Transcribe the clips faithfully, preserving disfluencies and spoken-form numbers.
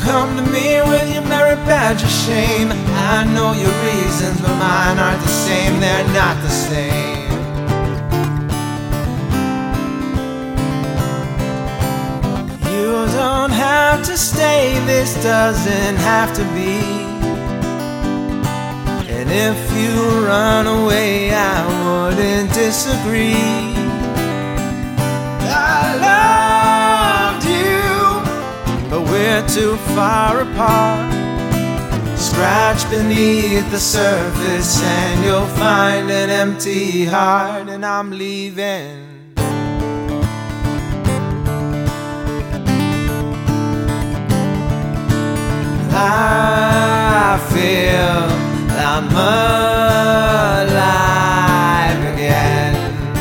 come to me with your merit badge of shame. I know your reasons, but mine aren't the same. They're not the same. You don't have to stay, this doesn't have to be. And if you run away, I wouldn't disagree. I loved you, but we're too far apart. Scratch beneath the surface and you'll find an empty heart. And I'm leaving. I feel I'm alive again.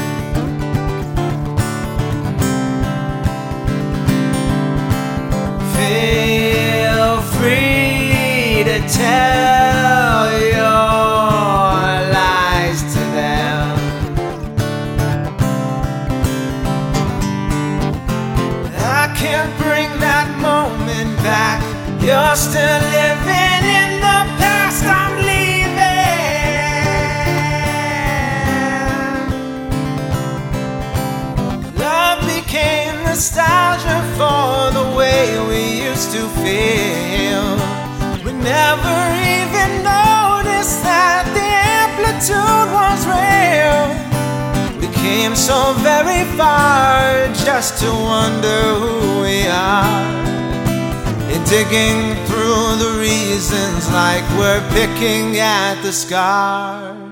Feel free to tell your lies to them. I can't bring that moment back. You're still living in the past. I'm leaving. Love became nostalgia for the way we used to feel. We never even noticed that the amplitude was real. We came so very far just to wonder who we are. And digging through the reasons like we're picking at the scars.